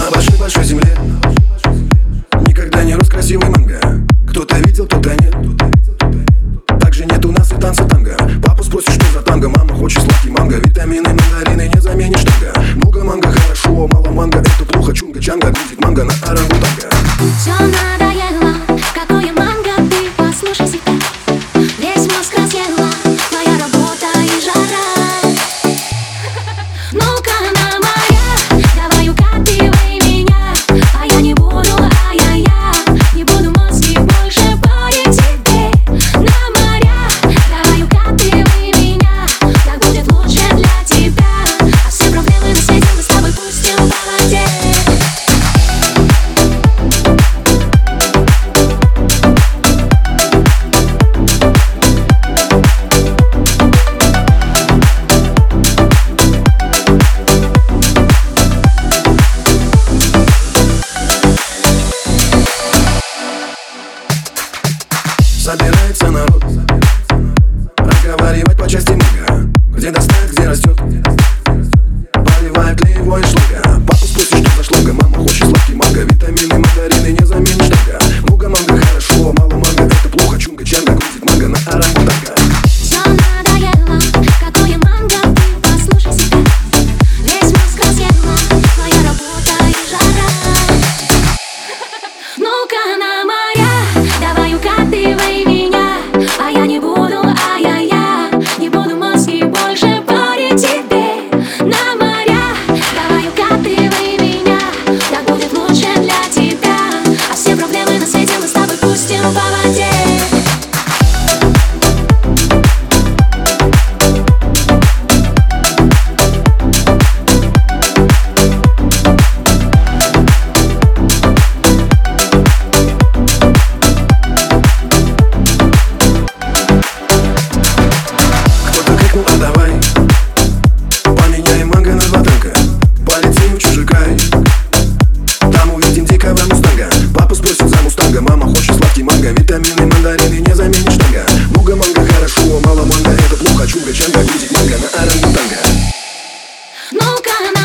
На большой-большой земле никогда не рос красивый манго. Кто-то видел, кто-то нет. Также нет у нас и танца танго. Папу спросишь, что за танго, мама хочет сладкий манго. Витамины, мандарины, не заменишь танго. Много манго хорошо, мало манго это плохо. Чунга-чанга грузит манго на орангутанга. Все надоело, какое манго, ты послушай себя. Весь мозг разъела, твоя работа и жара. Ну-ка на моря, давай укатывай меня. А я не буду, не буду мозги больше парить тебе. На моря, давай укатывай меня. Так будет лучше для тебя. А все проблемы на свете мы с тобой пустим по воде. Собирается народ разговаривать по части манго. Где достать, где растет, поливает ли его из шлага. Папу спросишь, что за шлага, мама хочет сладкий манго. Витамины, мандарины, не заменишь танго. Много манго хорошо, мало манго это плохо. Чунга-чанга грузит манго на орангутанга. Все надоело, какое манго, ты послушай себя. Весь мозг разъела, твоя работа и жара. Ну-ка на моря, давай укатывай меня. А я не буду, не буду мозги больше парить тебе. На моря, давай укатывай меня. Так будет лучше для тебя. А все проблемы на свете мы с тобой пустим по воде. А давай поменяем манго на два танка. Полетим в чужой край, там увидим дикого мустанга. Папа спросит за мустанга, мама хочет сладкий манго. Витамины, мандарины, не заменишь танго. Много манго хорошо, мало манго это плохо. Чунга-чанга грузит манго на орангутанга. Ну-ка